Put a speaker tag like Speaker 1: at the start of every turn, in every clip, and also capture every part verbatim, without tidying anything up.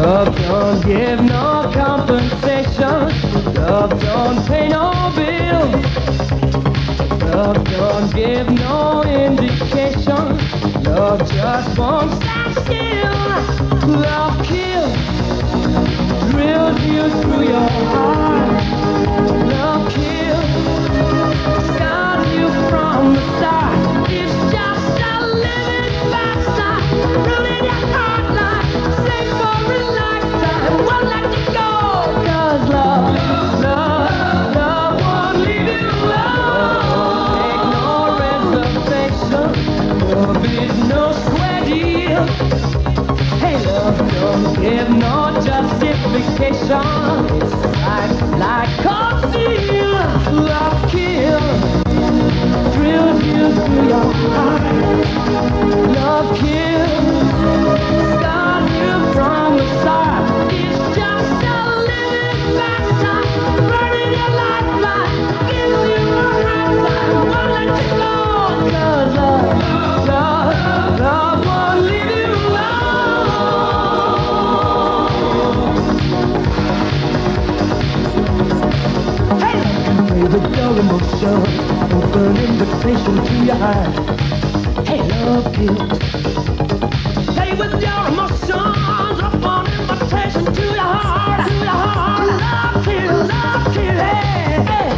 Speaker 1: Love don't give no compensation. Love don't pay no bill. Love don't give no indication. Love just won't stand still. Love kills, drills you through your heart. Love kills, scars you from the start. It's just a living bastard, ruining your heart like safe for a lifetime. Won't let you go, 'cause love, love, love won't leave you alone. Love won't take no reservation. Love is no square deal. Hey, love don't give no justification. It's like, like cold steel. Love kills, drills you through your heart. Love kills, scars you from the start. It's just a living bastard, burning your lifeline, gives you a hard time, won't let you go, 'cause love, love, love won't leave you alone. Hey, love can play with your emotions, open invitation to your heart. Hey, love kills. Play with your emotions, up on invitation to your heart, to your heart. Love kills, love kills, hey, hey.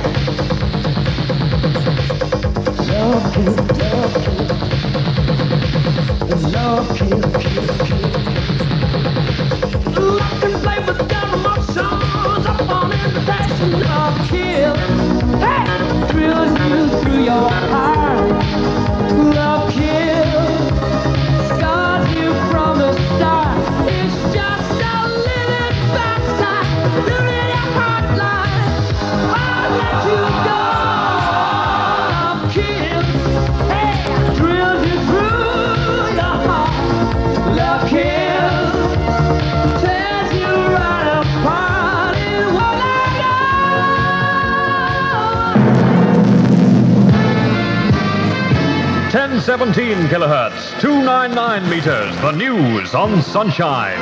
Speaker 1: Love kills, love kills. Love kills, kills, kills. Love can play with your emotions, up on invitation. Love kills, hey, thrills you through your heart. Love kills, scars you from the start. It's just a living bastard, ruining your heart line. Won't let you go. Love kills, hey, drills you through your heart. Love kills, tears you right apart. It won't let go.
Speaker 2: ten seventeen kilohertz, two ninety-nine meters, the news on Sunshine.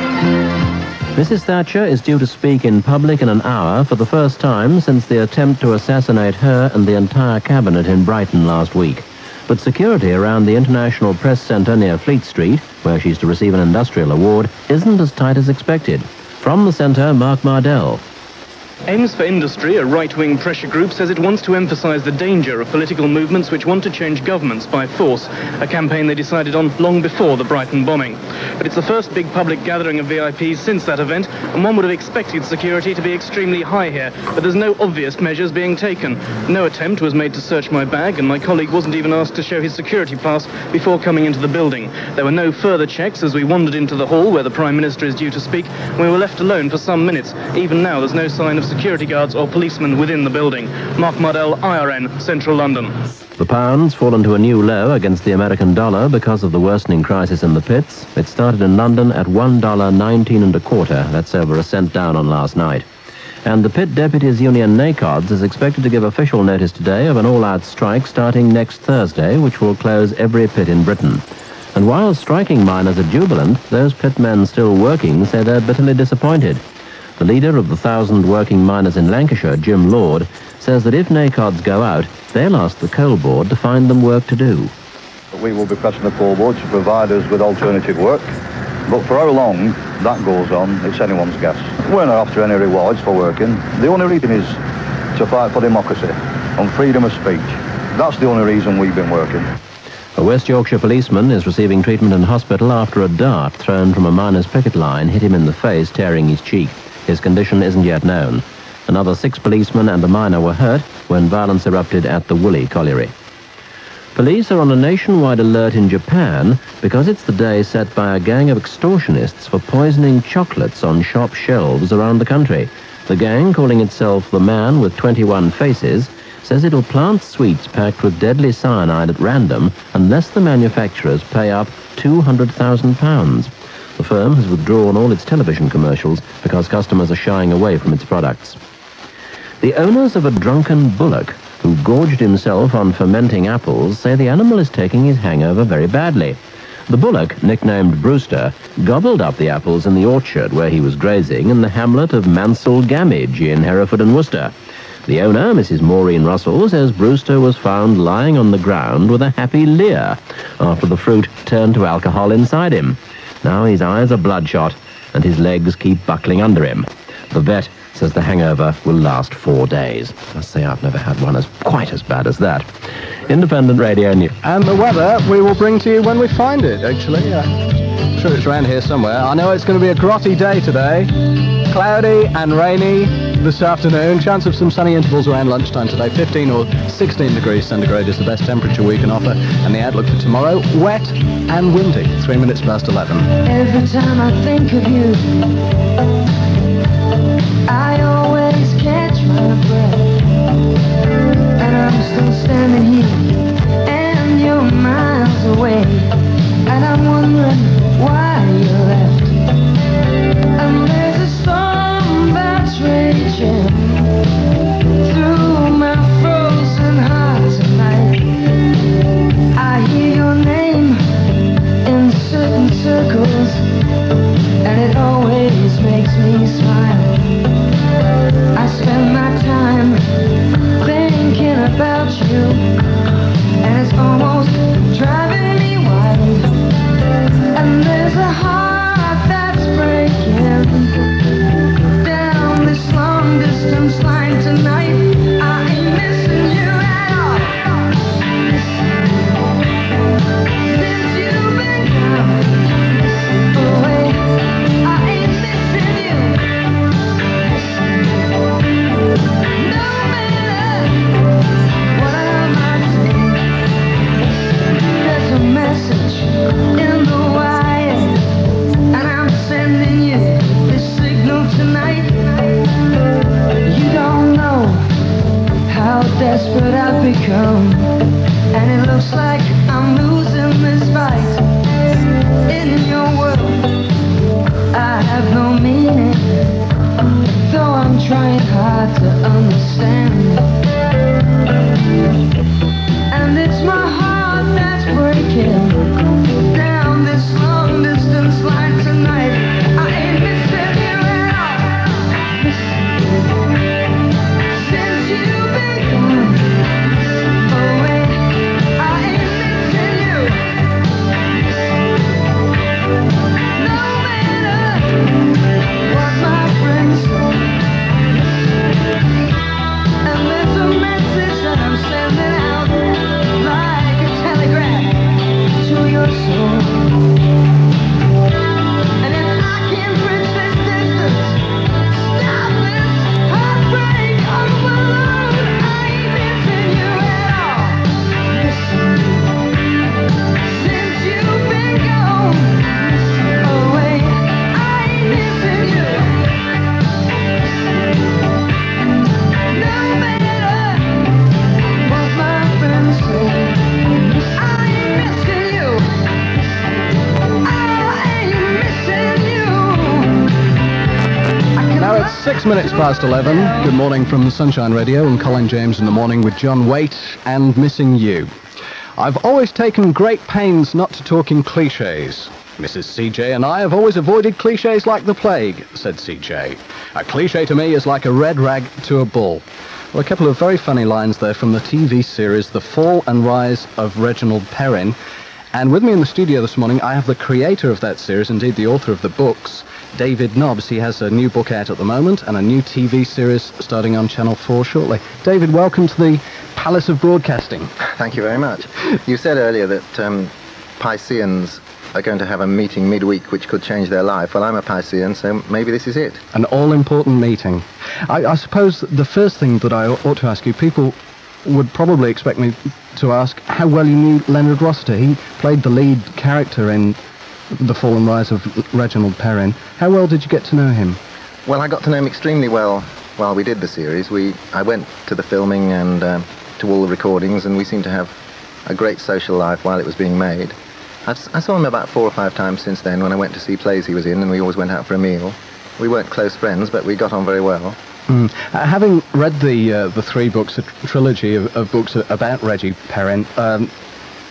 Speaker 3: Missus Thatcher is due to speak in public in an hour for the first time since the attempt to assassinate her and the entire cabinet in Brighton last week. But security around the International Press Centre near Fleet Street, where she's to receive an industrial award, isn't as tight as expected. From the centre, Mark Mardell.
Speaker 4: Aims for Industry, a right-wing pressure group, says it wants to emphasise the danger of political movements which want to change governments by force, a campaign they decided on long before the Brighton bombing. But it's the first big public gathering of V I Ps since that event, and one would have expected security to be extremely high here, but there's no obvious measures being taken. No attempt was made to search my bag, and my colleague wasn't even asked to show his security pass before coming into the building. There were no further checks as we wandered into the hall where the Prime Minister is due to speak, and we were left alone for some minutes. Even now, there's no sign of security guards or policemen within the building. Mark Mardell, I R N, Central London.
Speaker 3: The pound's fallen to a new low against the American dollar because of the worsening crisis in the pits. It started in London at one dollar nineteen and a quarter. That's over a cent down on last night. And the Pit Deputies Union NACODS is expected to give official notice today of an all-out strike starting next Thursday, which will close every pit in Britain. And while striking miners are jubilant, those pitmen still working say they're bitterly disappointed. The leader of the thousand working miners in Lancashire, Jim Lord, says that if NACODS go out, they'll ask the Coal Board to find them work to do.
Speaker 5: We will be pressing the Coal Board to provide us with alternative work, but for how long that goes on, it's anyone's guess. We're not after any rewards for working. The only reason is to fight for democracy and freedom of speech. That's the only reason we've been working.
Speaker 3: A West Yorkshire policeman is receiving treatment in hospital after a dart thrown from a miner's picket line hit him in the face, tearing his cheek. His condition isn't yet known. Another six policemen and a miner were hurt when violence erupted at the Woolly Colliery. Police are on a nationwide alert in Japan because it's the day set by a gang of extortionists for poisoning chocolates on shop shelves around the country. The gang, calling itself the Man with twenty-one Faces, says it'll plant sweets packed with deadly cyanide at random unless the manufacturers pay up two hundred thousand pounds. The firm has withdrawn all its television commercials because customers are shying away from its products. The owners of a drunken bullock who gorged himself on fermenting apples say the animal is taking his hangover very badly. The bullock, nicknamed Brewster, gobbled up the apples in the orchard where he was grazing in the hamlet of Mansell Gamage in Hereford and Worcester. The owner, Missus Maureen Russell, says Brewster was found lying on the ground with a happy leer after the fruit turned to alcohol inside him. Now his eyes are bloodshot and his legs keep buckling under him. The vet says the hangover will last four days. I must say I've never had one as quite as bad as that. Independent Radio News.
Speaker 6: And the weather we will bring to you when we find it, actually. Uh, I'm sure it's around here somewhere. I know it's going to be a grotty day today. Cloudy and rainy this afternoon. Chance of some sunny intervals around lunchtime today. fifteen or sixteen degrees centigrade is the best temperature we can offer. And the outlook for tomorrow, wet and windy. Three minutes past eleven.
Speaker 1: Every time I think of you, I always catch my breath, and I'm still standing here, and you're miles away, and I'm wondering why you left. And there's a storm that's raging through my frozen heart tonight. I hear your name in certain circles, and it always makes me smile. I spend my time thinking about you, and it's almost driving me wild. And there's a heart that's breaking down this long distance line tonight. I ain't missing you at all. Since you've been gone away, I ain't missing you. No matter what I might say, there's a message in the wire, and I'm sending you this signal tonight. You don't know how desperate I've become, and it looks like I'm losing this fight. In your world, I have no meaning, though I'm trying hard to understand. And it's my heart that's breaking down this long distance line tonight. I ain't missing you at all. Since you've been gone away, I ain't missing you. No matter what my friends say. And there's a message that I'm sending out like a telegraph to your soul. And if I can bridge this distance, stop this heartbreak on the balloon, I ain't missing you at all. Since you've been gone away, I ain't missing you. No matter what my friends say, I ain't missing you. I ain't missing you. I can
Speaker 6: Now it's six minutes past eleven. Good morning from Sunshine Radio and Colin James in the morning with John Waite and Missing You. I've always taken great pains not to talk in cliches. Missus C J and I have always avoided cliches like the plague, said C J. A cliche to me is like a red rag to a bull. Well, a couple of very funny lines there from the T V series The Fall and Rise of Reginald Perrin. And with me in the studio this morning, I have the creator of that series, indeed the author of the books, David Nobbs. He has a new book out at the moment and a new T V series starting on Channel four shortly. David, welcome to the Palace of Broadcasting.
Speaker 7: Thank you very much. You said earlier that um, Pisceans are going to have a meeting midweek which could change their life. Well, I'm a Piscean, so maybe this is it.
Speaker 6: An all-important meeting. I, I suppose the first thing that I ought to ask you, people would probably expect me to ask how well you knew Leonard Rossiter. He played the lead character in The Fall and Rise of Reginald Perrin. How well did you get to know him?
Speaker 7: Well, I got to know him extremely well while we did the series. We, I went to the filming and uh, to all the recordings, and we seemed to have a great social life while it was being made. I've, I saw him about four or five times since then when I went to see plays he was in, and we always went out for a meal. We weren't close friends, but we got on very well.
Speaker 6: Mm. Uh, having read the uh, the three books, a trilogy of, of books about Reggie Perrin, um,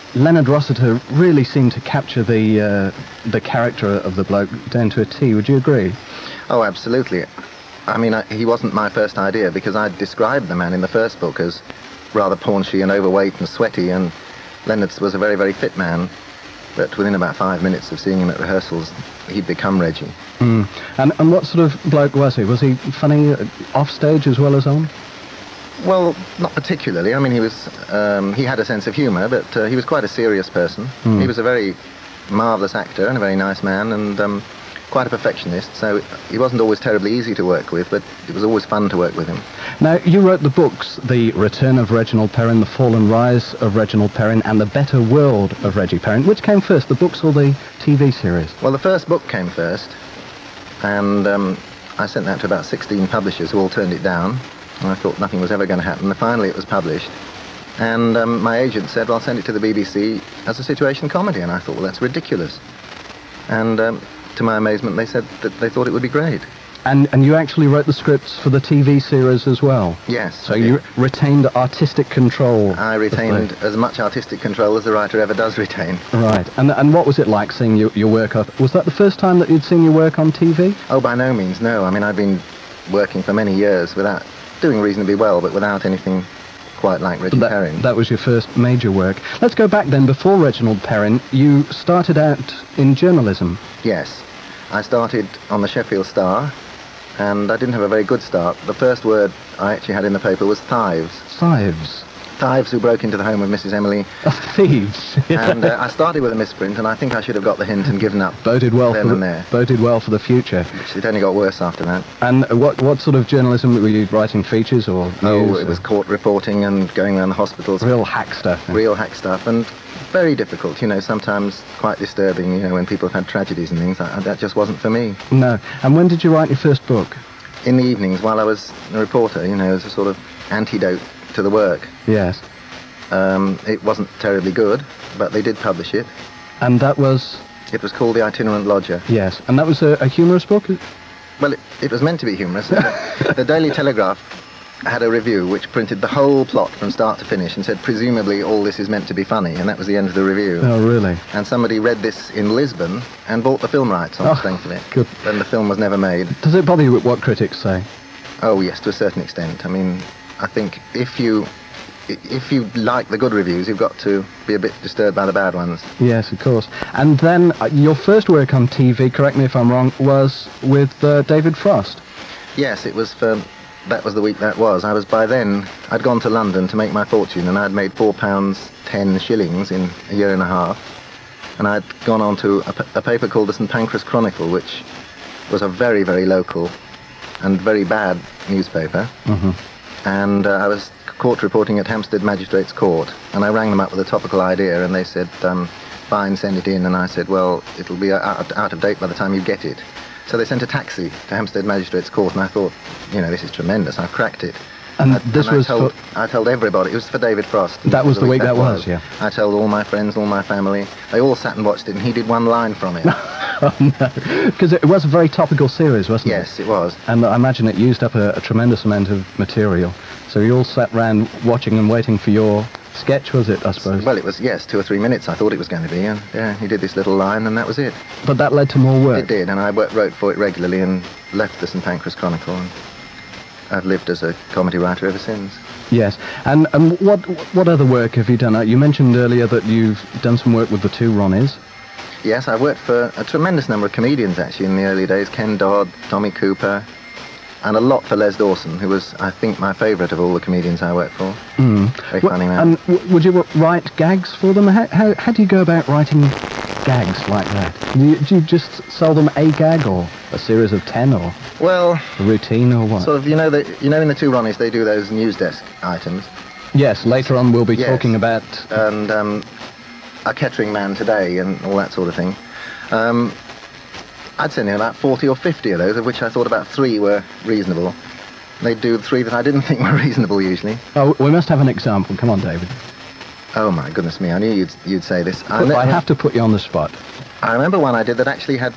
Speaker 6: Leonard Rossiter really seemed to capture the uh, the character of the bloke down to a T. Would you agree?
Speaker 7: Oh, absolutely. I mean, I, he wasn't my first idea, because I described the man in the first book as rather paunchy and overweight and sweaty, and Leonard was a very, very fit man. But within about five minutes of seeing him at rehearsals, he'd become Reggie.
Speaker 6: Mm. And, and what sort of bloke was he? Was he funny uh, off stage as well as on?
Speaker 7: Well, not particularly. I mean, he was, um, he had a sense of humour, but uh, he was quite a serious person.
Speaker 6: Mm.
Speaker 7: He was a very marvellous actor and a very nice man, and um, quite a perfectionist, so he wasn't always terribly easy to work with, but it was always fun to work with him.
Speaker 6: Now, you wrote the books, The Return of Reginald Perrin, The Fall and Rise of Reginald Perrin, and The Better World of Reggie Perrin. Which came first, the books or the T V series?
Speaker 7: Well, the first book came first, and um, I sent that to about sixteen publishers who all turned it down, and I thought nothing was ever going to happen. And finally it was published, and um, my agent said, well, I'll send it to the B B C as a situation comedy, and I thought, well, that's ridiculous. And um, to my amazement, they said that they thought it would be great.
Speaker 6: And and you actually wrote the scripts for the T V series as well?
Speaker 7: Yes.
Speaker 6: So you retained artistic control?
Speaker 7: I retained as much artistic control as the writer ever does retain.
Speaker 6: Right. And and what was it like seeing your, your work? Up? Was that the first time that you'd seen your work on T V?
Speaker 7: Oh, by no means, no. I mean, I'd been working for many years without, doing reasonably well, but without anything quite like Reggie
Speaker 6: that,
Speaker 7: Perrin.
Speaker 6: That was your first major work. Let's go back then. Before Reginald Perrin, you started out in journalism.
Speaker 7: Yes. I started on the Sheffield Star, and I didn't have a very good start. The first word I actually had in the paper was thieves.
Speaker 6: Thieves?
Speaker 7: Thieves who broke into the home of Missus Emily.
Speaker 6: Oh, thieves.
Speaker 7: And uh, I started with a misprint, and I think I should have got the hint and given up.
Speaker 6: Boded well
Speaker 7: then
Speaker 6: for
Speaker 7: and
Speaker 6: the,
Speaker 7: there.
Speaker 6: Boded well for the future.
Speaker 7: Which it only got worse after that.
Speaker 6: And what what sort of journalism were you writing? Features or news?
Speaker 7: Oh, it
Speaker 6: or?
Speaker 7: was court reporting and going around the hospitals.
Speaker 6: Real hack stuff.
Speaker 7: Real hack stuff, and very difficult, you know, sometimes quite disturbing, you know, when people have had tragedies and things. I, that just wasn't for me.
Speaker 6: No. And when did you write your first book?
Speaker 7: In the evenings, while I was a reporter, you know, as a sort of antidote to the work.
Speaker 6: Yes.
Speaker 7: Um, it wasn't terribly good, but they did publish it.
Speaker 6: And that was?
Speaker 7: It was called The Itinerant Lodger.
Speaker 6: Yes. And that was a, a humorous book?
Speaker 7: Well, it, it was meant to be humorous. The Daily Telegraph had a review which printed the whole plot from start to finish and said, presumably all this is meant to be funny, and that was the end of the review.
Speaker 6: Oh, really?
Speaker 7: And somebody read this in Lisbon and bought the film rights on
Speaker 6: oh,
Speaker 7: the strength of it.
Speaker 6: Good.
Speaker 7: Then the film was never made.
Speaker 6: Does it bother you what critics say?
Speaker 7: Oh, yes, to a certain extent. I mean, I think if you if you like the good reviews, you've got to be a bit disturbed by the bad ones.
Speaker 6: Yes, of course. And then uh, your first work on T V, correct me if I'm wrong, was with uh, David Frost.
Speaker 7: Yes, it was for... That was the week that was. I was, by then, I'd gone to London to make my fortune, and I'd made four pounds ten shillings in a year and a half. And I'd gone on to a, a paper called the St Pancras Chronicle, which was a very, very local and very bad newspaper.
Speaker 6: Mm-hmm.
Speaker 7: And uh, I was court reporting at Hampstead Magistrates Court, and I rang them up with a topical idea, and they said, um, fine, send it in. And I said, well, it'll be out, out of date by the time you get it. So they sent a taxi to Hampstead Magistrates Court, and I thought, you know, this is tremendous. I've cracked it.
Speaker 6: And
Speaker 7: I,
Speaker 6: this
Speaker 7: and
Speaker 6: was
Speaker 7: I told,
Speaker 6: for...
Speaker 7: I told everybody. It was for David Frost.
Speaker 6: That was the week that was, yeah.
Speaker 7: I told all my friends, all my family. They all sat and watched it, and he did one line from it.
Speaker 6: Oh, no. Because it was a very topical series, wasn't
Speaker 7: yes,
Speaker 6: it?
Speaker 7: Yes, it was.
Speaker 6: And I imagine it used up a, a tremendous amount of material. So you all sat round watching and waiting for your sketch, was it, I suppose?
Speaker 7: Well, it was, yes, two or three minutes I thought it was going to be, and yeah, he did this little line, and that was it.
Speaker 6: But that led to more work?
Speaker 7: It did, and I worked, wrote for it regularly and left the St Pancras Chronicle, and I've lived as a comedy writer ever since.
Speaker 6: Yes, and, and what what other work have you done? Uh, you mentioned earlier that you've done some work with the two Ronnies.
Speaker 7: Yes, I worked for a tremendous number of comedians, actually, in the early days. Ken Dodd, Tommy Cooper, and a lot for Les Dawson, who was, I think, my favourite of all the comedians I worked for.
Speaker 6: Mm.
Speaker 7: Very funny man.
Speaker 6: And w would you write gags for them? How, how, how do you go about writing gags like that? Do you, do you just sell them a gag, or a series of ten, or
Speaker 7: well,
Speaker 6: a routine, or what?
Speaker 7: Sort of, you know, the, you know in the two Ronnies they do those news desk items.
Speaker 6: Yes, later on we'll be
Speaker 7: yes.
Speaker 6: talking about...
Speaker 7: And um, a Kettering Man Today and all that sort of thing. Um, I'd send in about forty or fifty of those, of which I thought about three were reasonable. They'd do three that I didn't think were reasonable, usually.
Speaker 6: Oh, we must have an example. Come on, David.
Speaker 7: Oh, my goodness me, I knew you'd, you'd say this. I,
Speaker 6: I have to put you on the spot.
Speaker 7: I remember one I did that actually had...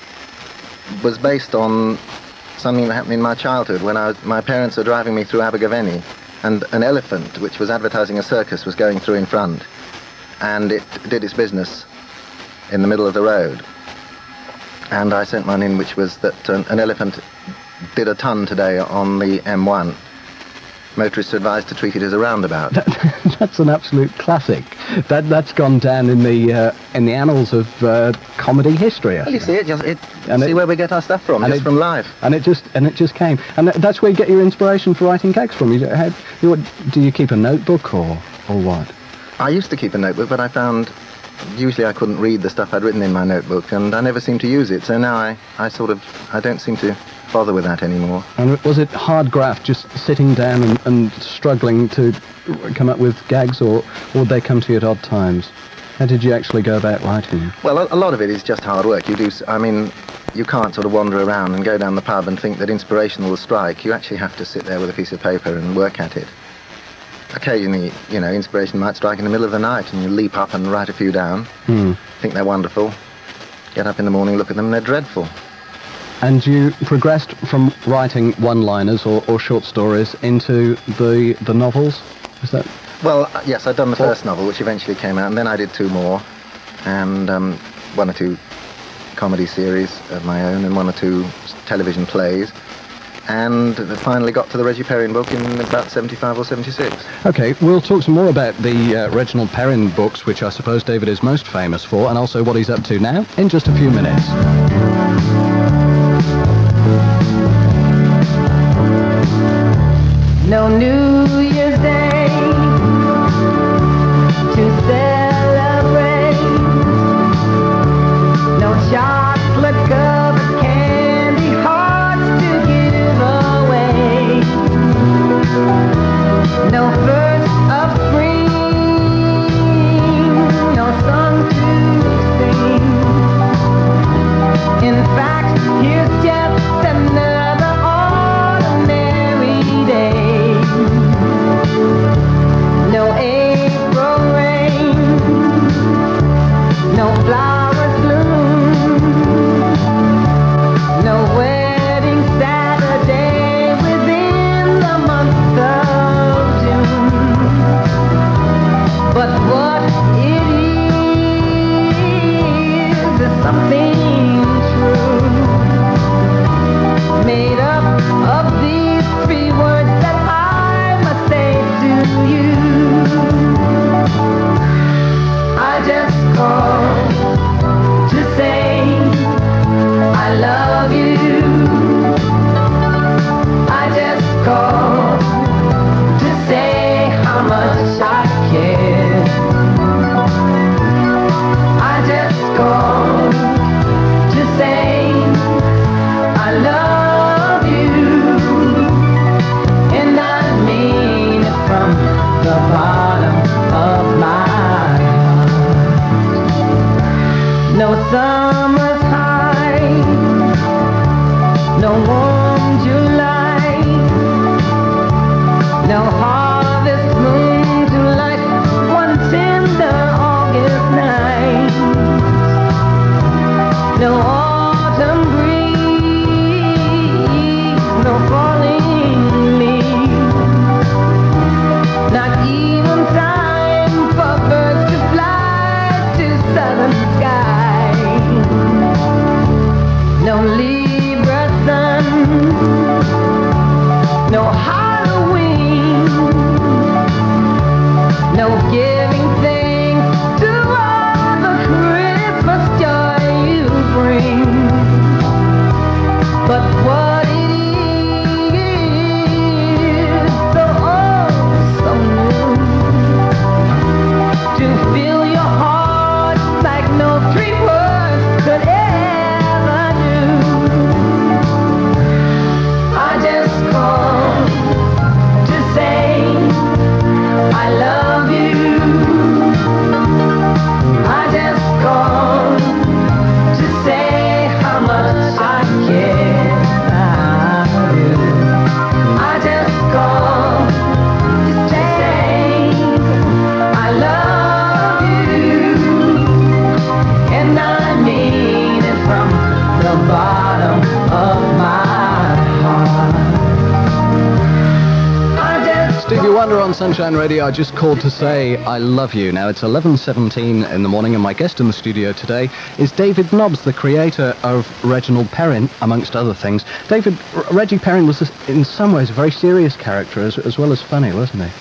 Speaker 7: was based on something that happened in my childhood when I was, my parents were driving me through Abergavenny, and an elephant, which was advertising a circus, was going through in front. and it did its business in the middle of the road. And I sent one in which was that an, an elephant did a ton today on the M one. Motorists are advised to treat it as a roundabout.
Speaker 6: That, that's an absolute classic. That that's gone down in the uh, in the annals of uh, comedy history.
Speaker 7: Well, you see it, just it,
Speaker 6: And
Speaker 7: see
Speaker 6: it-
Speaker 7: where we get our stuff from,
Speaker 6: and
Speaker 7: just
Speaker 6: it-
Speaker 7: from life.
Speaker 6: And it just and it just came. And that- that's where you get your inspiration for writing gags from. You have, you, what- do you keep a notebook or or what?
Speaker 7: I used to keep a notebook, but I found usually I couldn't read the stuff I'd written in my notebook, and I never seemed to use it. So now I, I sort of I don't seem to bother with that anymore.
Speaker 6: And was it hard graft, just sitting down and, and struggling to come up with gags, or, or would they come to you at odd times? How did you actually go about writing?
Speaker 7: Well, a, a lot of it is just hard work. You do. s- I mean, you can't sort of wander around and go down the pub and think that inspiration will strike. You actually have to sit there with a piece of paper and work at it. Occasionally, you know, inspiration might strike in the middle of the night, and you leap up and write a few down.
Speaker 6: Hmm.
Speaker 7: Think they're wonderful. Get up in the morning, look at them, and they're dreadful.
Speaker 6: And you progressed from writing one-liners or, or short stories into the the novels? Is that?
Speaker 7: Well, uh, yes, I'd done the first novel, which eventually came out, and then I did two more, and um, one or two comedy series of my own, and one or two s- television plays, and finally got to the Reggie Perrin book in about seventy-five or seventy-six.
Speaker 6: Okay, we'll talk some more about the uh, Reginald Perrin books, which I suppose David is most famous for, and also what he's up to now, in just a few minutes.
Speaker 1: No New Year's Day to celebrate. No chocolate covered candy hearts to give away. No first of spring, no song to sing. In fact, here's just another ordinary day. No April rain, no flowers bloom, no wedding Saturday within the month of June. But what it is is something true, made up of these three words that I must say to you. I just called to say I love you. I just called to say how much I care.
Speaker 6: Sunshine Radio, I just called to say I love you. Now, it's eleven seventeen in the morning, and my guest in the studio today is David Nobbs, the creator of Reginald Perrin, amongst other things. David, R- Reggie Perrin was, in some ways, a very serious character, as, as well as funny, wasn't he?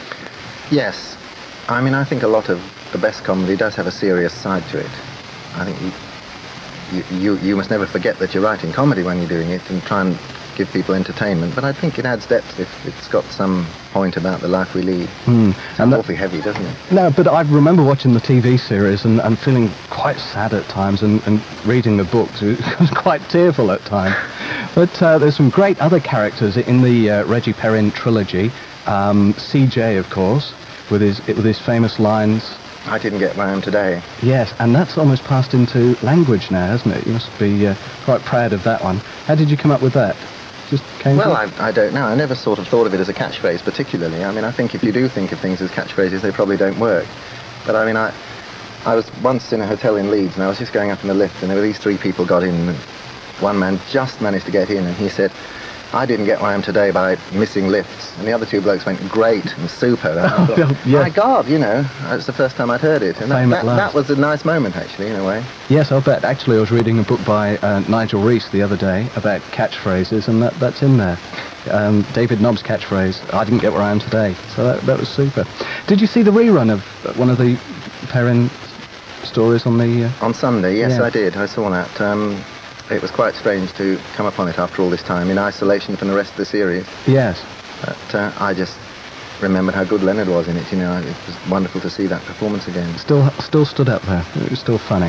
Speaker 7: Yes. I mean, I think a lot of the best comedy does have a serious side to it. I think you, you, you, you must never forget that you're writing comedy when you're doing it, and try and give people entertainment, but I think it adds depth if it's got some point about the life we lead.
Speaker 6: Mm.
Speaker 7: It's
Speaker 6: And that-
Speaker 7: awfully heavy, doesn't it?
Speaker 6: No, but I remember watching the T V series and, and feeling quite sad at times, and, and reading the books. It was quite tearful at times. But uh, there's some great other characters in the uh, Reggie Perrin trilogy. Um, C J, of course, with his with his famous lines.
Speaker 7: I didn't get where I am today.
Speaker 6: Yes, and that's almost passed into language now, hasn't it? You must be uh, quite proud of that one. How did you come up with that? Just came
Speaker 7: Well,
Speaker 6: to
Speaker 7: I, I don't know. I never sort of thought of it as a catchphrase particularly. I mean, I think if you do think of things as catchphrases, they probably don't work. But I mean, I I was once in a hotel in Leeds, and I was just going up in the lift, and there were these three people got in, and one man just managed to get in, and he said, I didn't get where I am today by missing lifts. And the other two blokes went, great and super. And I thought,
Speaker 6: yeah.
Speaker 7: my God, you know, it's the first time I'd heard it. And that,
Speaker 6: Fame at
Speaker 7: that,
Speaker 6: last.
Speaker 7: that was a nice moment, actually, in a way.
Speaker 6: Yes, I'll bet. Actually, I was reading a book by uh, Nigel Rees the other day about catchphrases, and that, that's in there. Um, David Nobbs' catchphrase, I didn't get where I am today. So that, that was super. Did you see the rerun of one of the Perrin stories on the... Uh...
Speaker 7: On Sunday, yes,
Speaker 6: Yeah.
Speaker 7: I did. I saw that. Um, it was quite strange to come upon it after all this time, in isolation from the rest of the series.
Speaker 6: Yes.
Speaker 7: But uh, I just remembered how good Leonard was in it, you know. It was wonderful to see that performance again.
Speaker 6: Still still stood up there. It was still funny.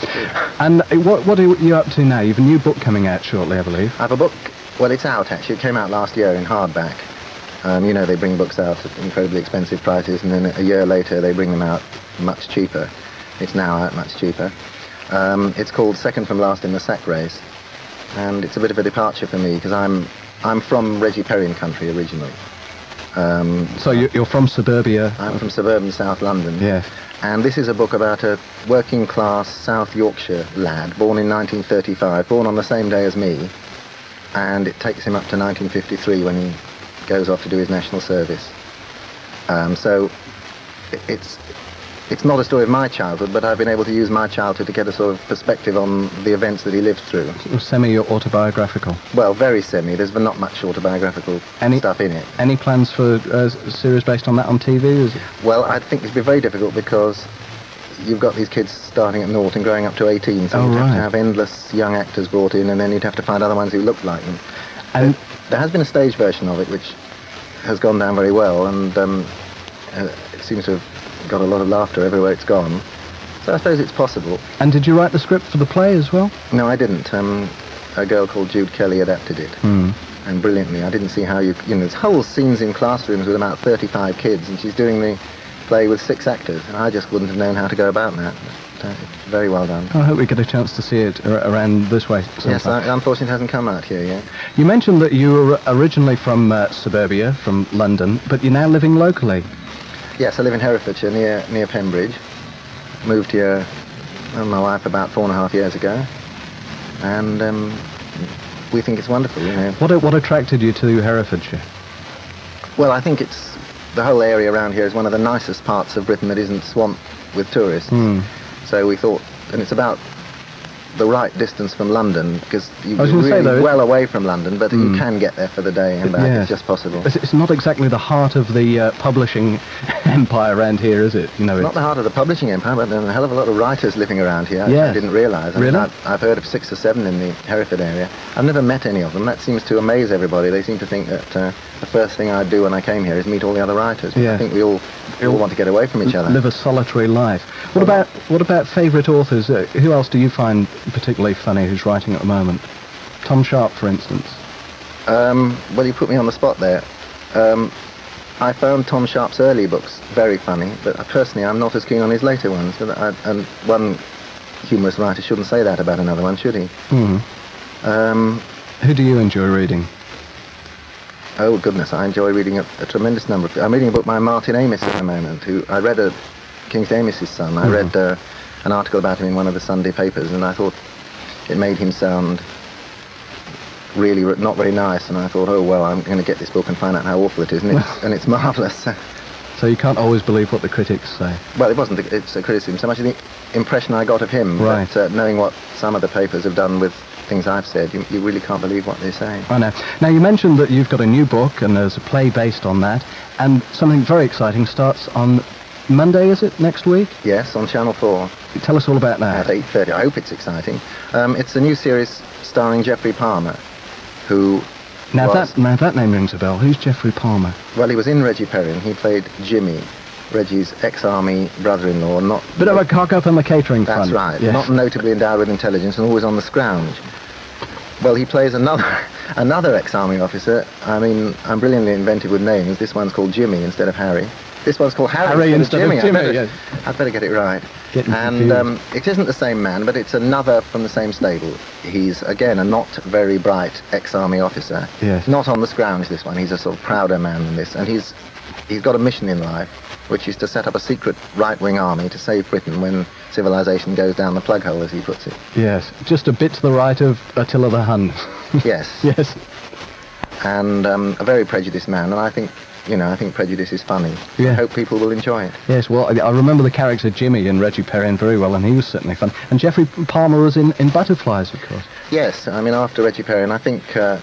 Speaker 6: And uh, what, what are you up to now? You have a new book coming out shortly, I believe.
Speaker 7: I have a book, well, it's out, actually. It came out last year in hardback. Um, you know, they bring books out at incredibly expensive prices, and then a year later they bring them out much cheaper. It's now out much cheaper. Um, it's called Second from Last in the Sack Race, and it's a bit of a departure for me, because I'm I'm from Reggie Perrin country originally. Um,
Speaker 6: So you, you're from suburbia.
Speaker 7: I'm from suburban South London.
Speaker 6: Yes.
Speaker 7: And this is a book about a working-class South Yorkshire lad, born in nineteen thirty-five, born on the same day as me, and it takes him up to nineteen fifty-three when he goes off to do his national service. Um, so i- it's it's not a story of my childhood, but I've been able to use my childhood to get a sort of perspective on the events that he lived through.
Speaker 6: Semi-autobiographical.
Speaker 7: Well, very semi. There's not much autobiographical
Speaker 6: Any-
Speaker 7: stuff in it.
Speaker 6: Any plans for uh, a series based on that on T V? Is it?
Speaker 7: Well, I think it's been very difficult because you've got these kids starting at naught and growing up to eighteen, so
Speaker 6: Oh,
Speaker 7: you'd have
Speaker 6: right.
Speaker 7: to have endless young actors brought in, and then you'd have to find other ones who looked like them.
Speaker 6: And
Speaker 7: There has been a stage version of it which has gone down very well, and um, uh, it seems to have got a lot of laughter everywhere it's gone. So I suppose it's possible.
Speaker 6: and did you write the script for the play as well?
Speaker 7: No, I didn't. Um, a girl called Jude Kelly adapted it,
Speaker 6: Hmm.
Speaker 7: and brilliantly. I didn't see how you... You know, there's whole scenes in classrooms with about thirty-five kids, and she's doing the play with six actors, and I just wouldn't have known how to go about that. But, uh, it's very well done.
Speaker 6: I hope we get a chance to see it ar- around this way sometime.
Speaker 7: Yes, I, unfortunately it hasn't come out here yet.
Speaker 6: You mentioned that you were originally from uh, suburbia, from London, but you're now living locally.
Speaker 7: Yes, I live in Herefordshire, near near Pembridge. Moved here with my wife about four and a half years ago, and um, we think it's wonderful, you know.
Speaker 6: What what attracted you to Herefordshire?
Speaker 7: Well, I think it's the whole area around here is one of the nicest parts of Britain that isn't swamped with tourists.
Speaker 6: Hmm.
Speaker 7: So we thought, and it's about the right distance from London, because you're
Speaker 6: I was gonna
Speaker 7: really
Speaker 6: say, though,
Speaker 7: well away from London, but
Speaker 6: Hmm.
Speaker 7: you can get there for the day and back.
Speaker 6: Yes.
Speaker 7: It's just possible.
Speaker 6: It's, it's not exactly the heart of the uh, publishing empire around here, is it? You know,
Speaker 7: It's not
Speaker 6: it's,
Speaker 7: the heart of the publishing empire, but there's a hell of a lot of writers living around here. I- I
Speaker 6: Yes.
Speaker 7: didn't realise. I mean,
Speaker 6: Really?
Speaker 7: I've, I've heard of six or seven in the Hereford area. I've never met any of them. That seems to amaze everybody. They seem to think that uh, the first thing I'd do when I came here is meet all the other writers. But
Speaker 6: Yeah.
Speaker 7: I think we all, we all want to get away from each other.
Speaker 6: live a solitary life. What about what about favourite authors? Uh, who else do you find particularly funny who's writing at the moment? Tom Sharp, for instance.
Speaker 7: Um, well, you put me on the spot there. Um, I found Tom Sharp's early books very funny, but personally I'm not as keen on his later ones. But I, and one humorous writer shouldn't say that about another one, should he?
Speaker 6: Hmm.
Speaker 7: Um,
Speaker 6: Who do you enjoy reading?
Speaker 7: oh goodness, I enjoy reading a, a tremendous number of... I'm reading a book by Martin Amis at the moment, who I read a Kingsley Amis's son. I
Speaker 6: Mhm.
Speaker 7: read uh, an article about him in one of the Sunday papers, and I thought it made him sound really r- not very nice, and I thought, oh well, I'm going to get this book and find out how awful it is, and it's, and it's marvellous.
Speaker 6: So you can't always believe what the critics say.
Speaker 7: Well, it wasn't a, it's a criticism so much as the impression I got of him.
Speaker 6: Right.
Speaker 7: But, uh, knowing what some of the papers have done with things I've said, you, you really can't believe what they're saying.
Speaker 6: I know. Now, you mentioned that you've got a new book and there's a play based on that, and something very exciting starts on Monday, is it, next week?
Speaker 7: Yes, on Channel four.
Speaker 6: Tell us all about that.
Speaker 7: At eight thirty. I hope it's exciting. Um, it's a new series starring Geoffrey Palmer, who
Speaker 6: Now
Speaker 7: was,
Speaker 6: that, now that name rings a bell. Who's Geoffrey Palmer?
Speaker 7: well, he was in Reggie Perrin. He played Jimmy, Reggie's ex-army brother-in-law. Not
Speaker 6: Bit of a cock up on the catering front.
Speaker 7: That's right.
Speaker 6: Yes.
Speaker 7: Not notably endowed with intelligence and always on the scrounge. Well, he plays another another ex-army officer. I mean, I'm brilliantly inventive with names. This one's called Jimmy instead of Harry. This one's called Harry,
Speaker 6: Harry instead of
Speaker 7: Jimmy.
Speaker 6: Jimmy,
Speaker 7: I'd better,
Speaker 6: yes.
Speaker 7: I'd better get it right.
Speaker 6: Getting
Speaker 7: and
Speaker 6: confused.
Speaker 7: um, it isn't the same man, but it's another from the same stable. He's, again, a not very bright ex-army officer.
Speaker 6: Yes.
Speaker 7: Not on the scrounge, this one. He's a sort of prouder man than this. And he's he's got a mission in life, which is to set up a secret right-wing army to save Britain when civilization goes down the plug hole, as he puts it.
Speaker 6: Yes, just a bit to the right of Attila the Hun.
Speaker 7: Yes.
Speaker 6: Yes.
Speaker 7: And um, a very prejudiced man, and I think, you know, I think prejudice is funny.
Speaker 6: Yeah.
Speaker 7: I hope people will enjoy it.
Speaker 6: Yes, well, I, I remember the character Jimmy in Reggie Perrin very well, and he was certainly fun. And Geoffrey Palmer was in, in Butterflies, of course.
Speaker 7: Yes, I mean, after Reggie Perrin, I think uh,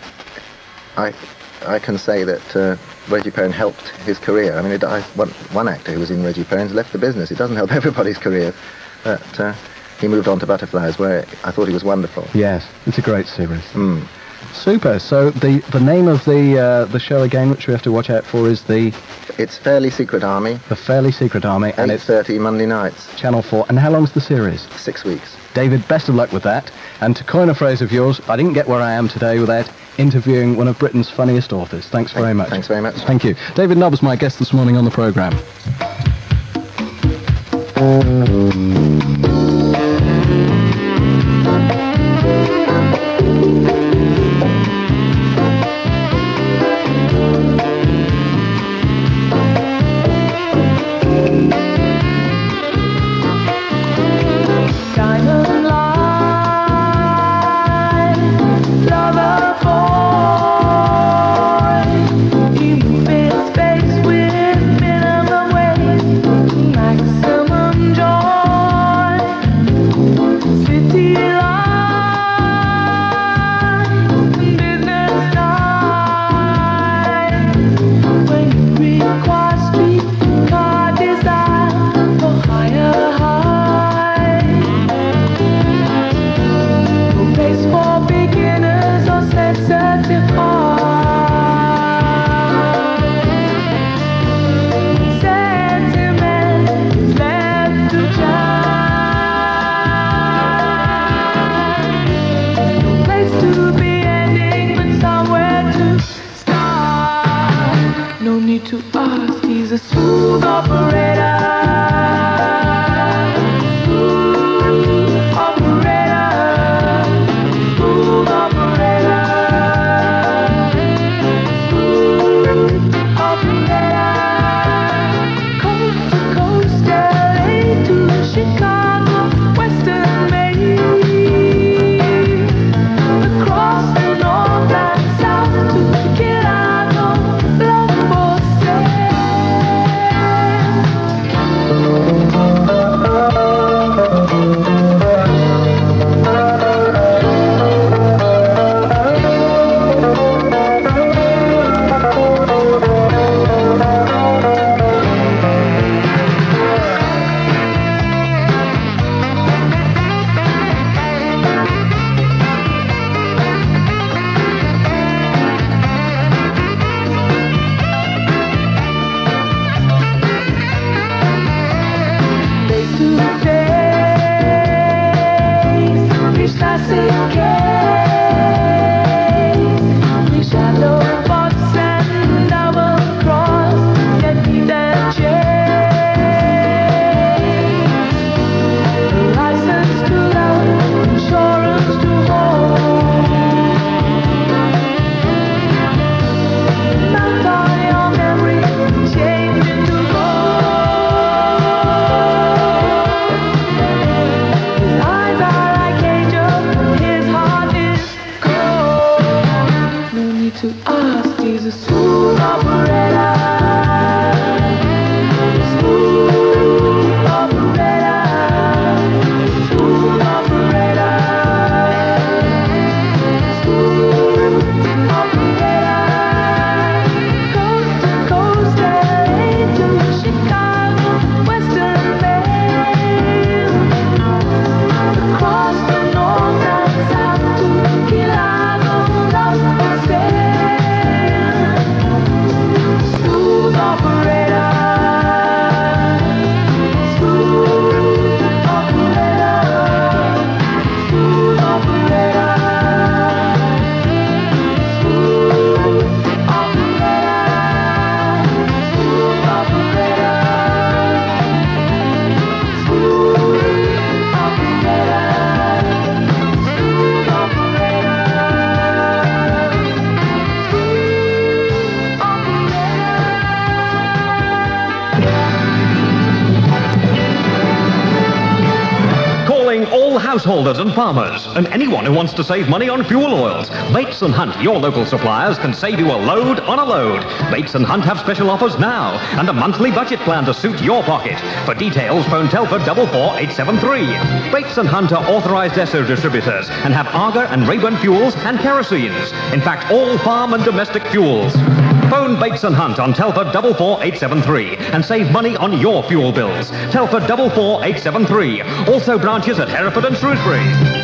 Speaker 7: I I can say that uh, Reggie Perrin helped his career. I mean, it, I, one, one actor who was in Reggie Perrin's left the business. It doesn't help everybody's career, but uh, he moved on to Butterflies, where I thought he was wonderful.
Speaker 6: Yes, it's a great series.
Speaker 7: Mm.
Speaker 6: Super. So the, the name of the uh, the show again, which we have to watch out for, is the
Speaker 7: It's Fairly Secret Army,
Speaker 6: the Fairly Secret Army, and
Speaker 7: eight
Speaker 6: it's
Speaker 7: thirty Monday nights,
Speaker 6: Channel four. And how long's the series?
Speaker 7: six weeks.
Speaker 6: David, best of luck with that. And to coin a phrase of yours, I didn't get where I am today without interviewing one of Britain's funniest authors. Thanks very much.
Speaker 7: Thanks very much.
Speaker 6: Thank you. David Nobbs, my guest this morning on the programme.
Speaker 1: Diamond light, lover boy, you move in space with minimum weight, maximum joy, city life, business time, when you require street car desire for higher height. No place for beginners or sensitive hearts. Sentiment is left to chance. No place to be ending, but somewhere to start. No need to ask, he's a smooth operator. Smooth operator. Smooth operator. Smooth operator. Coast to coast, L A to Chicago, Western Maine. Across the north and south to Chicago, love for sale. Face to face, reach classic case, we shadow box and double cross, get me that chase. License to love, insurance to hold. Mount on your memory, change into gold. His eyes are like angels, his heart
Speaker 2: all householders and farmers, and anyone who wants to save money on fuel oils. Bates and Hunt, your local suppliers, can save you a load on a load. Bates and Hunt have special offers now, and a monthly budget plan to suit your pocket. For details, phone Telford four four eight seven three. Bates and Hunt are authorized Esso distributors and have Arga and Rayburn fuels and kerosenes. In fact, all farm and domestic fuels. Phone Bates and Hunt on Telford four four eight seven three and save money on your fuel bills. Telford four four eight seven three. Also branches at Hereford and Shrewsbury.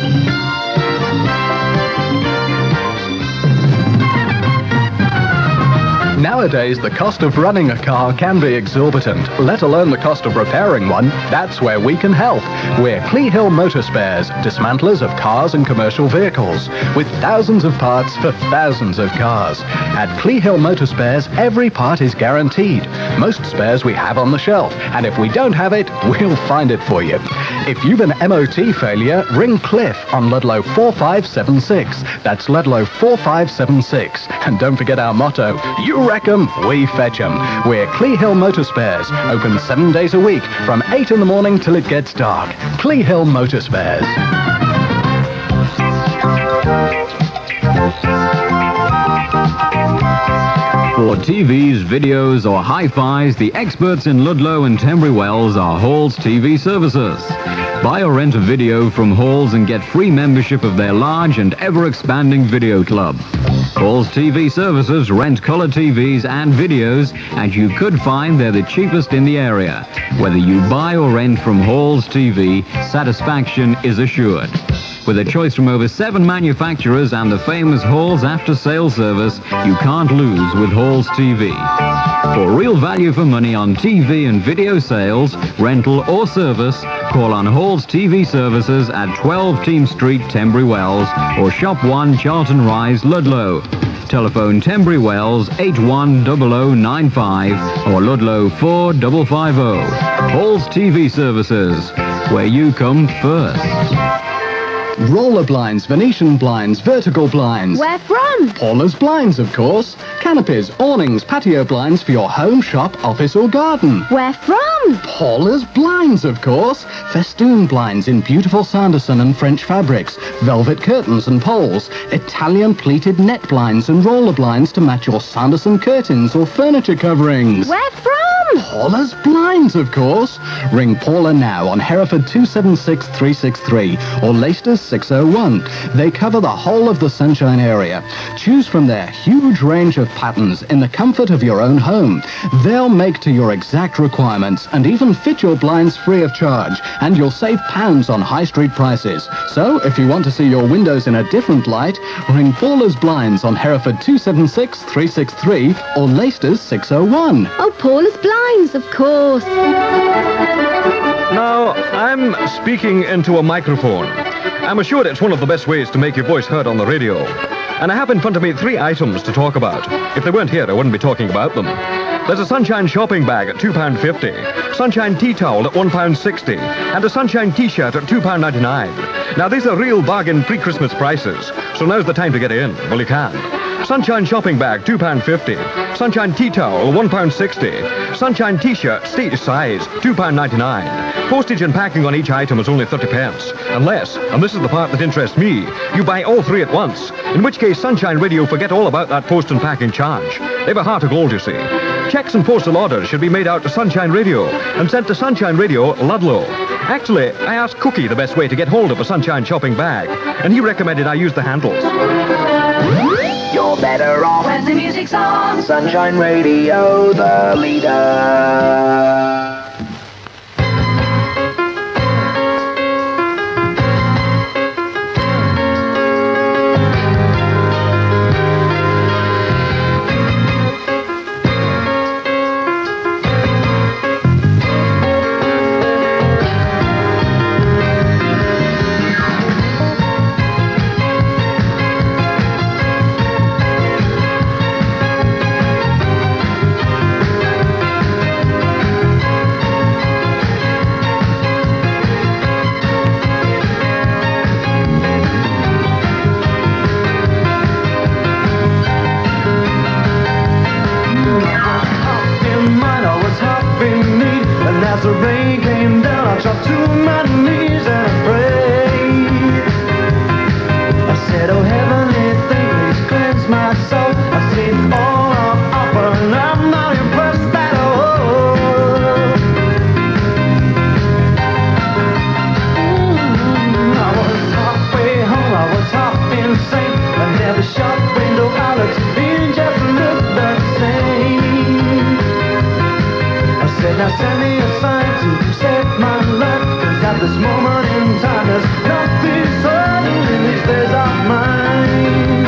Speaker 6: Nowadays, the cost of running a car can be exorbitant, let alone the cost of repairing one. That's where we can help. We're Clehill Motor Spares, dismantlers of cars and commercial vehicles, with thousands of parts for thousands of cars. At Clehill Motor Spares, every part is guaranteed. Most spares we have on the shelf, and if we don't have it, we'll find it for you. If you've an M O T failure, ring Cliff on Ludlow four five seven six. That's Ludlow four five seven six. And don't forget our motto, you wreck 'em, we fetch 'em. We're Clehill Motor Spares, open seven days a week, from eight in the morning till it gets dark. Clehill Motor Spares.
Speaker 8: For T Vs, videos or hi-fis, the experts in Ludlow and Tenbury Wells are Hall's T V Services. Buy or rent a video from Hall's and get free membership of their large and ever-expanding video club. Hall's T V Services rent colour T Vs and videos, and you could find they're the cheapest in the area. Whether you buy or rent from Hall's T V, satisfaction is assured. With a choice from over seven manufacturers and the famous Hall's after-sales service, you can't lose with Hall's T V. For real value for money on T V and video sales, rental or service, call on Hall's T V Services at twelve Team Street, Tenbury Wells, or Shop one, Charlton Rise, Ludlow. Telephone Tenbury Wells eight one zero zero nine five or Ludlow four five five zero. Hall's T V Services, where you come first.
Speaker 6: Roller blinds, Venetian blinds, vertical blinds.
Speaker 9: Where from?
Speaker 6: Paula's Blinds, of course. Canopies, awnings, patio blinds for your home, shop, office or garden.
Speaker 9: Where from?
Speaker 6: Paula's Blinds, of course. Festoon blinds in beautiful Sanderson and French fabrics. Velvet curtains and poles. Italian pleated net blinds and roller blinds to match your Sanderson curtains or furniture coverings.
Speaker 9: Where from?
Speaker 6: Paula's Blinds, of course. Ring Paula now on Hereford two seven six three six three or Leicester's six oh one. They cover the whole of the Sunshine area. Choose from their huge range of patterns in the comfort of your own home. They'll make to your exact requirements and even fit your blinds free of charge, and you'll save pounds on high street prices. So if you want to see your windows in a different light, ring Paula's Blinds on Hereford two seven six three six three or Leicester's six oh one.
Speaker 9: Oh, Paula's Blinds, of course.
Speaker 2: Now, I'm speaking into a microphone. I'm assured it's one of the best ways to make your voice heard on the radio. And I have in front of me three items to talk about. If they weren't here, I wouldn't be talking about them. There's a Sunshine shopping bag at two pounds fifty, Sunshine tea towel at one pound sixty, and a Sunshine t-shirt at two pounds ninety-nine. Now, these are real bargain pre-Christmas prices, so now's the time to get in. Well, you can. Sunshine shopping bag, two pounds fifty. Sunshine tea towel, one pound sixty. Sunshine t-shirt, state size, two pounds ninety-nine. Postage and packing on each item is only thirty pence. Unless, and this is the part that interests me, you buy all three at once. In which case, Sunshine Radio forget all about that post and packing charge. They've a heart of gold, you see. Checks and postal orders should be made out to Sunshine Radio and sent to Sunshine Radio, Ludlow. Actually, I asked Cookie the best way to get hold of a Sunshine shopping bag, and he recommended I use the handles.
Speaker 10: You're better off when the music's on. Sunshine Radio, the leader.
Speaker 1: this moment in time. There's nothing certain in these days of mine.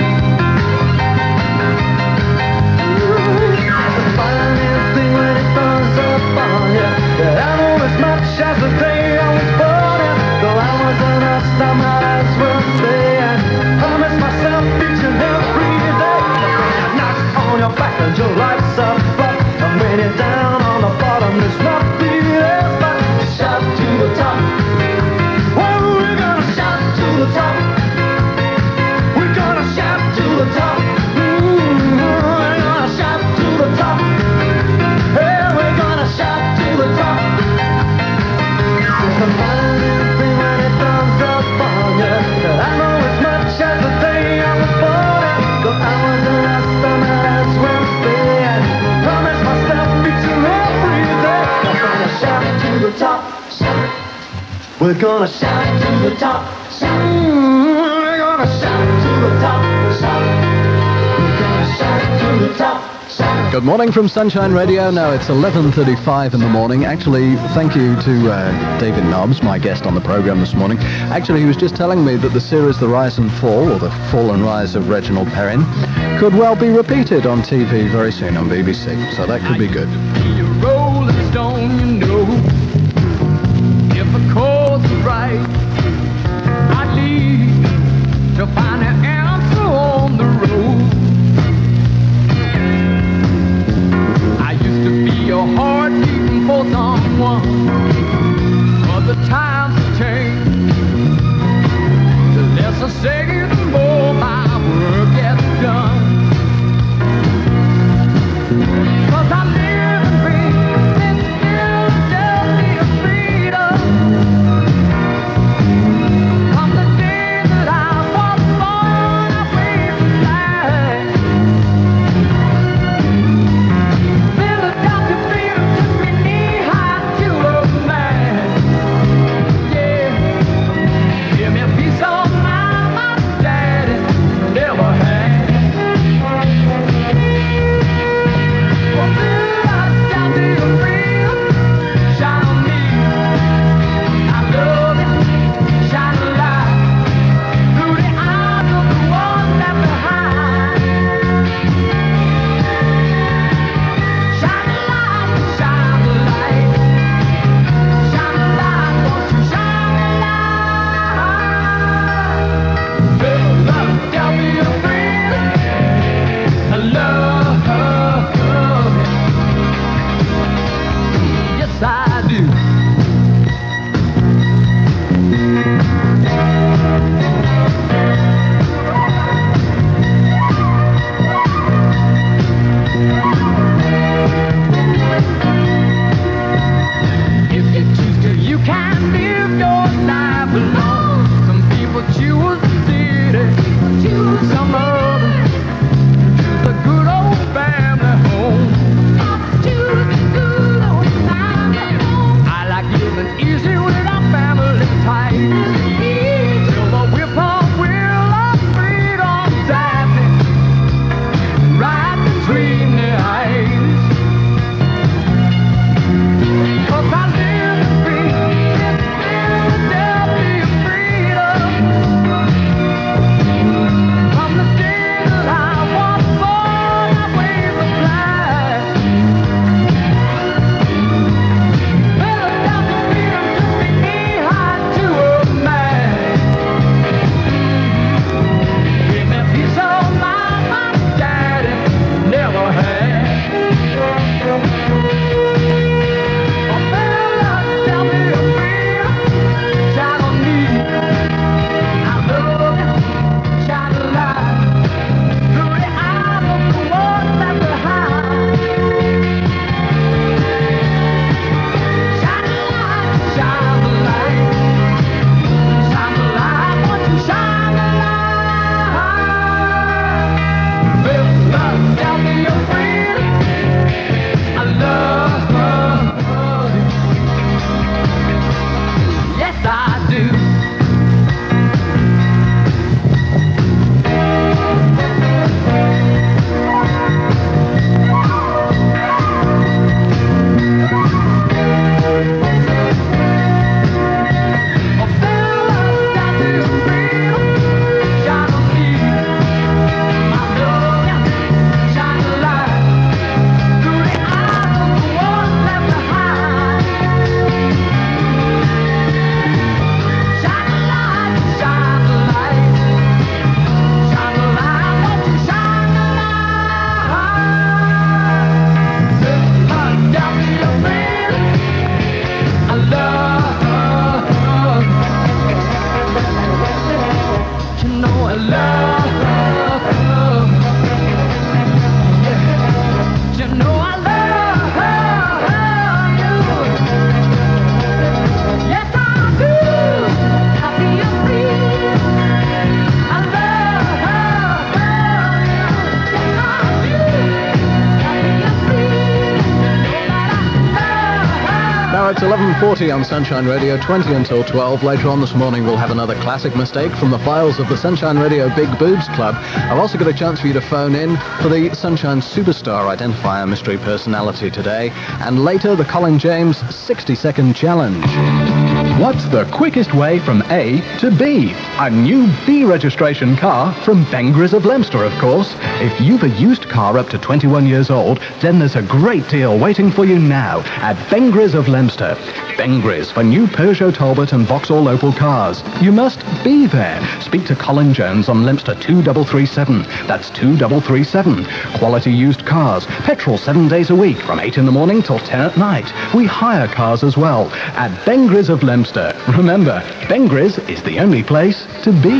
Speaker 1: The funniest thing when it comes up on you, that I know as much as the day I was born in. Though I wasn't a star, my eyes were saying, promise myself each and every day. Knock on your back and your lights up, but when you're down on the bottom, there's nothing else but to shout to the top. Well, we're gonna shout to the top. We're gonna shout to the top. Mm, we're gonna shout to the top. Hey, we're gonna shout to the top. It's the funniest thing when it comes up on you, that I know as much as the day I was born in. Though I was the last time my eyes were staying, promise myself each and every day. We're gonna shout to the top. Shout. We're gonna shout to the top. Shout. Mm, we're gonna shout to the top. Shout. We're gonna shout to the top. Shout.
Speaker 6: Good morning from Sunshine Radio. Now it's eleven thirty-five in the morning. Actually, thank you to uh, David Nobbs, my guest on the program this morning. Actually, he was just telling me that the series The Rise and Fall, or The Fall and Rise of Reginald Perrin, could well be repeated on T V very soon on B B C. So that could be good.
Speaker 1: You're a rolling stone, you know. If the course is right, I'd lead to find an answer on the road. I used to be a heart beating for someone, but the times have changed. The less I say, the more my work gets done. 'Cause I live and breathe in still just be freedom. From the day that I was born, I waved the flag. Then the doctor Bill took me knee-high to a man. Yeah, give me a piece of mind my daddy never had. Well, then I got the real shine on me. I love it, shine a light through the eyes of the ones left behind. Shine a light, shine a light, shine a light, won't you shine a light? Well, love got me a friend, I love it. Yes, I do. If you choose to, you can live your life alone. Some people choose the city, choose some others, choose the good old family home. Choose the good old family home. I like living easy without family ties. Till the whip-up wheel of freedom drives me right between the eyes. 'Cause I live and breathe this
Speaker 6: eleven forty on Sunshine Radio, twenty until twelve. Later on this morning, we'll have another classic mistake from the files of the Sunshine Radio Big Boobs Club. I've also got a chance for you to phone in for the Sunshine Superstar Identifier Mystery Personality today. And later, the Colin James sixty-second Challenge. What's the quickest way from A to B? A new B registration car from Bengris of Leominster, of course. If you've a used car up to twenty-one years old, then there's a great deal waiting for you now at Bengris of Leominster. Bengris for new Peugeot Talbot and Vauxhall Opel cars. You must be there. Speak to Colin Jones on Leominster two three three seven. That's two three three seven. Quality used cars. Petrol seven days a week from eight in the morning till ten at night. We hire cars as well at Bengris of Leominster. Remember, Bengris is the only place to be.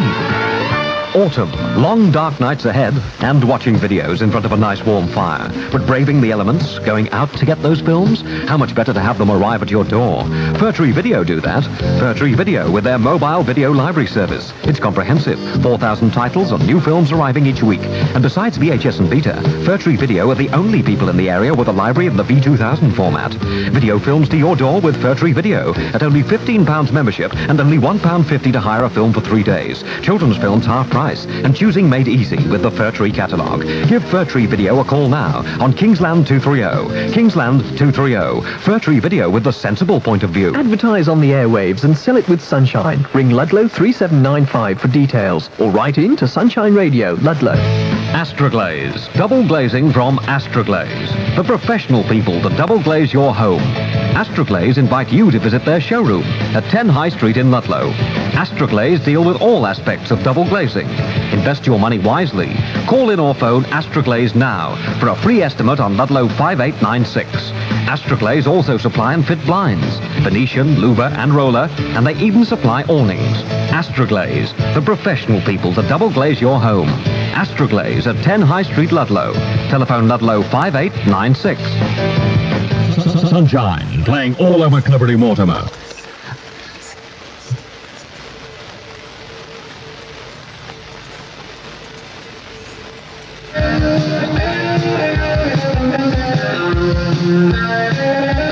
Speaker 2: Autumn, long dark nights ahead, and watching videos in front of a nice warm fire. But braving the elements, going out to get those films? How much better to have them arrive at your door. Furtree Video do that. Furtree Video with their mobile video library service. It's comprehensive. four thousand titles of new films arriving each week. And besides V H S and Beta, Furtree Video are the only people in the area with a library in the V two thousand format. Video films to your door with Furtree Video at only fifteen pounds membership and only one pound fifty to hire a film for three days. Children's films half price. And choosing made easy with the Furtree catalogue. Give Furtree Video a call now on Kingsland two three zero. Kingsland two three zero. Furtree Video with the sensible point of view.
Speaker 11: Advertise on the airwaves and sell it with Sunshine. Ring Ludlow three seven nine five for details or write in to Sunshine Radio, Ludlow.
Speaker 2: Astroglaze. Double glazing from Astroglaze. The professional people that double glaze your home. Astroglaze invite you to visit their showroom at ten High Street in Ludlow. Astroglaze deal with all aspects of double glazing. Invest your money wisely. Call in or phone Astroglaze now for a free estimate on Ludlow five eight nine six. Astroglaze also supply and fit blinds, Venetian, louver and roller, and they even supply awnings. Astroglaze, the professional people that double glaze your home. Astroglaze at ten High Street, Ludlow. Telephone Ludlow five eight nine six.
Speaker 12: Sunshine, playing all over Clipperty Mortimer.
Speaker 10: Thank you.